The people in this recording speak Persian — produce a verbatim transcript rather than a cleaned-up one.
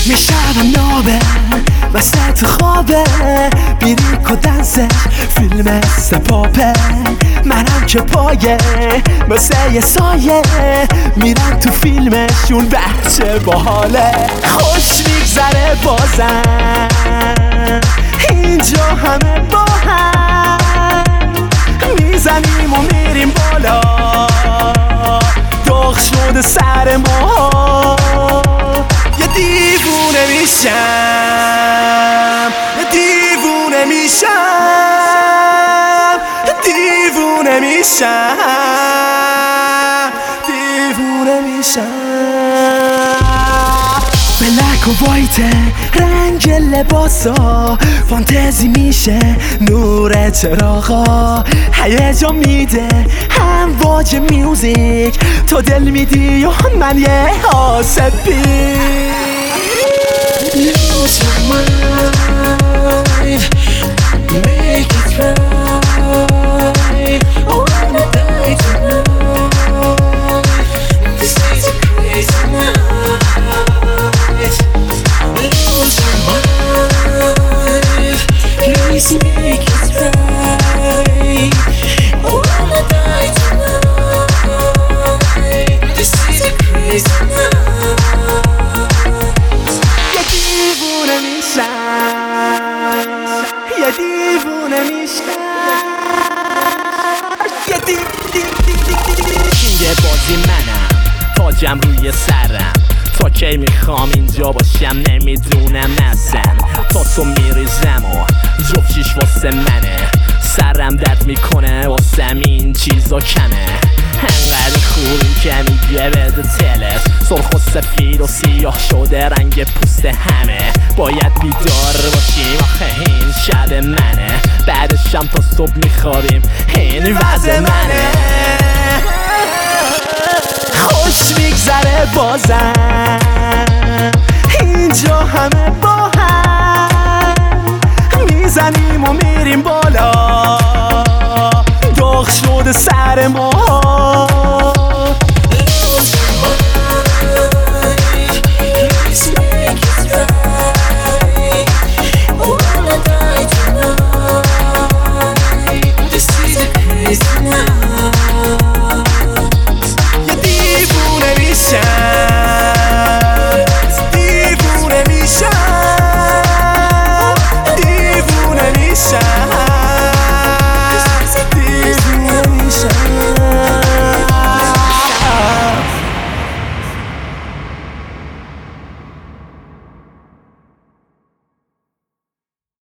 میشم نابه وسط خوابه بیریک و دنسه فیلم سپاپه منم که پایه مثل یه سایه میرم تو فیلمشون بچه باحاله خوش میگذره بازم اینجا همه با هم میزنیم و میریم بالا داغ شده سر ما یه دیوونه میشم دیوونه میشم دیوونه میشم دیوونه میشم بلک و وایته رنگ لباسا فانتزی میشه نور چراغا هیجان میده امواج میوزیک تو دل میدی و من یه آسپی Lose your mind, make it right. I wanna die tonight. This is a crazy night. Lose your mind, please make it right. I wanna die tonight. This is a crazy night. یه دیوونه میشم یه دیو دیو دیو دیو یه بازی منم تاجم روی سرم تا کی میخوام اینجا باشم نمیدونم اصلا تا تو میریزم و جفتیش واسه منه سرم درد میکنه واسم این چیزا کمه انقدر خوبیم که میگه بده تلت سرخ و سفید و سیاه شده رنگ پوست همه باید بیدار باشیم آخه این شب منه بعدشم تا صبح میخوابیم این وضع منه خوش میگذره بازم